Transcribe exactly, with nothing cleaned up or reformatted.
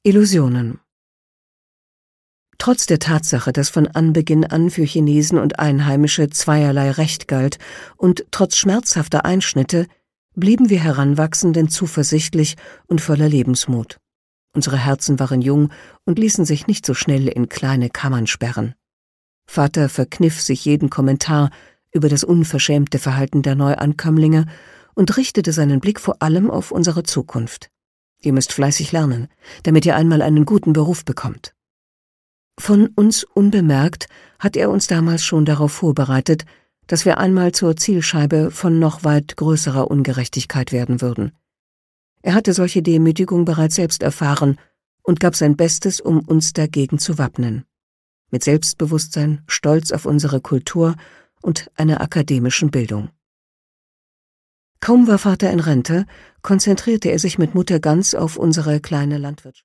Illusionen. Trotz der Tatsache, dass von Anbeginn an für Chinesen und Einheimische zweierlei Recht galt und trotz schmerzhafter Einschnitte, blieben wir Heranwachsenden zuversichtlich und voller Lebensmut. Unsere Herzen waren jung und ließen sich nicht so schnell in kleine Kammern sperren. Vater verkniff sich jeden Kommentar über das unverschämte Verhalten der Neuankömmlinge und richtete seinen Blick vor allem auf unsere Zukunft. Ihr müsst fleißig lernen, damit ihr einmal einen guten Beruf bekommt. Von uns unbemerkt hat er uns damals schon darauf vorbereitet, dass wir einmal zur Zielscheibe von noch weit größerer Ungerechtigkeit werden würden. Er hatte solche Demütigung bereits selbst erfahren und gab sein Bestes, um uns dagegen zu wappnen. Mit Selbstbewusstsein, Stolz auf unsere Kultur und einer akademischen Bildung. Kaum war Vater in Rente, konzentrierte er sich mit Mutter ganz auf unsere kleine Landwirtschaft.